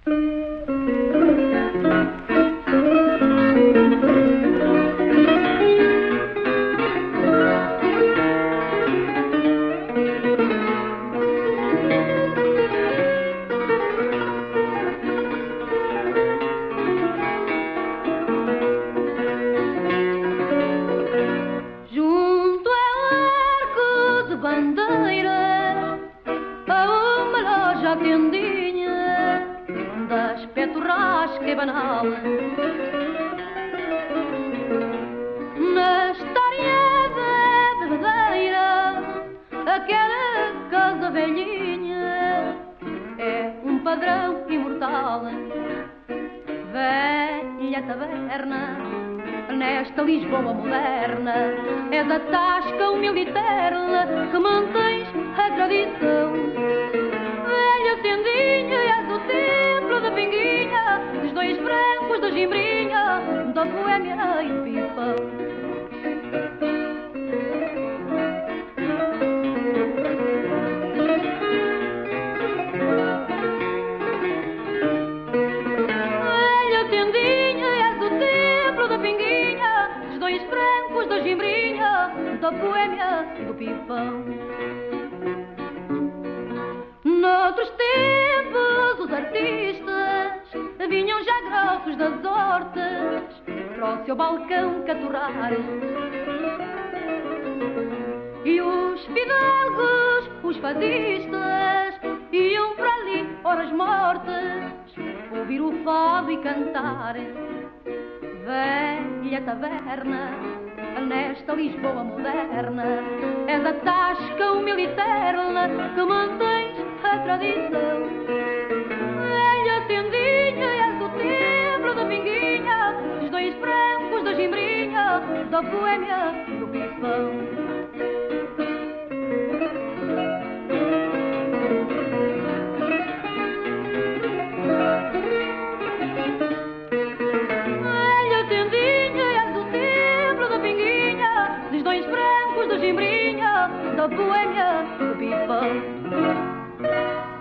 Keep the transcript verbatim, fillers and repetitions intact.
Tendinha das petorrasca e banal, na história da bebedeira, aquela casa velhinha é um padrão imortal. Velha taberna nesta Lisboa moderna, és a tasca humilde e terna que mantens a tradição. Tendinha, és o templo da pinguinha, dos dois brancos da gimbrinha, da boémia e do pipão. Velha tendinha, és o templo da pinguinha, dos dois brancos da gimbrinha, da boémia e do pipão. Noutros tempos os artistas vinham já grossos das hortas para o seu balcão caturrar, e os fidalgos, os fadistas, iam para ali horas mortas ouvir o fado e cantar. Velha taverna nesta Lisboa moderna, és a tasca humilde e terna que mantens a tradição. Velha tendinha, és o templo da pinguinha, dos dois brancos da gimbrinha, da boémia e do pipão. Velha tendinha, és o templo da pinguinha, dos dois brancos da gimbrinha, da boémia e do pipão.